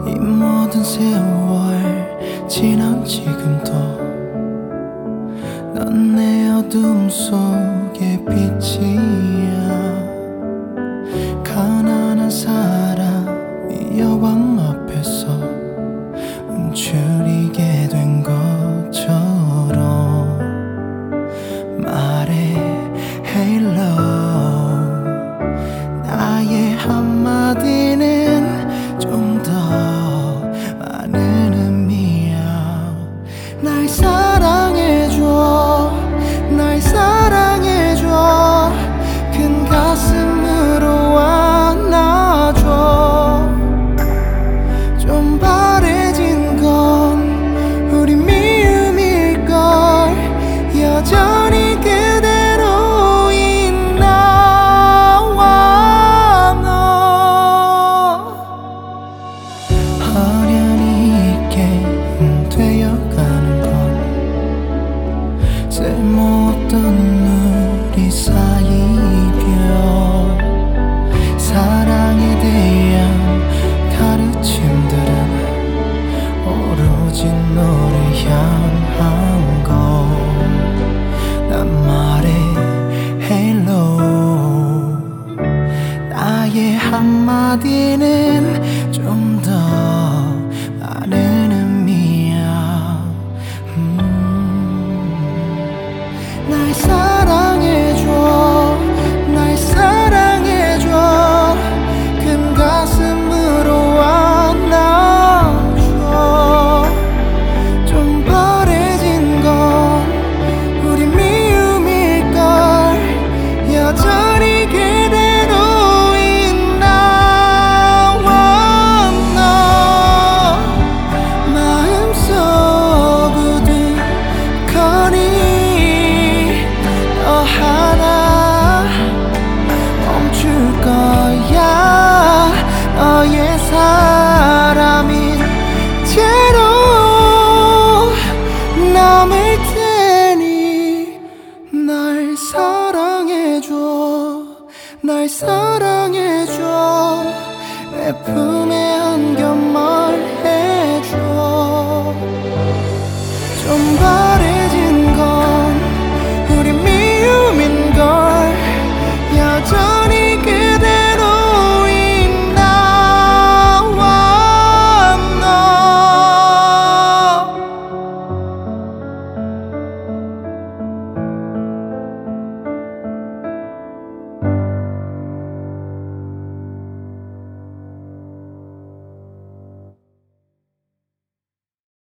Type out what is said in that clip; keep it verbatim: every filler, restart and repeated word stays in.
이 모든 세월 지난 지금도 넌 내 어둠 속의 빛이야. 가난한 사람이 여왕 앞에서 움츠리게 된 것처럼 말해 Hey love. 나의 한마디는 좀 더 많은 의미야. 날 사랑해줘, 날 사랑해줘. 큰 가슴으로 안아줘. 좀 바래진 건 우리 미움일걸. 여전히 그대로인 나와 너. 어련히 있게 되어가는 건 쓸모없던 우리 사이별. 사랑에 대한 가르침들은 오로지 너를 향한 거. 난 말해 Hello. 나의 한마디는 좀 더 많은 의미야. 음. 날 사랑해줘, 날 사랑해줘. 큰 가슴으로 안아줘. 좀 바래진 건 우리 미움일걸. 여전히 그대로인 나와 너. 마음속 우두커니 너 하나 멈출 거야. 너의 사람인 채로 남을 테니 날 사랑해줘, 날 사랑해줘. 내 품에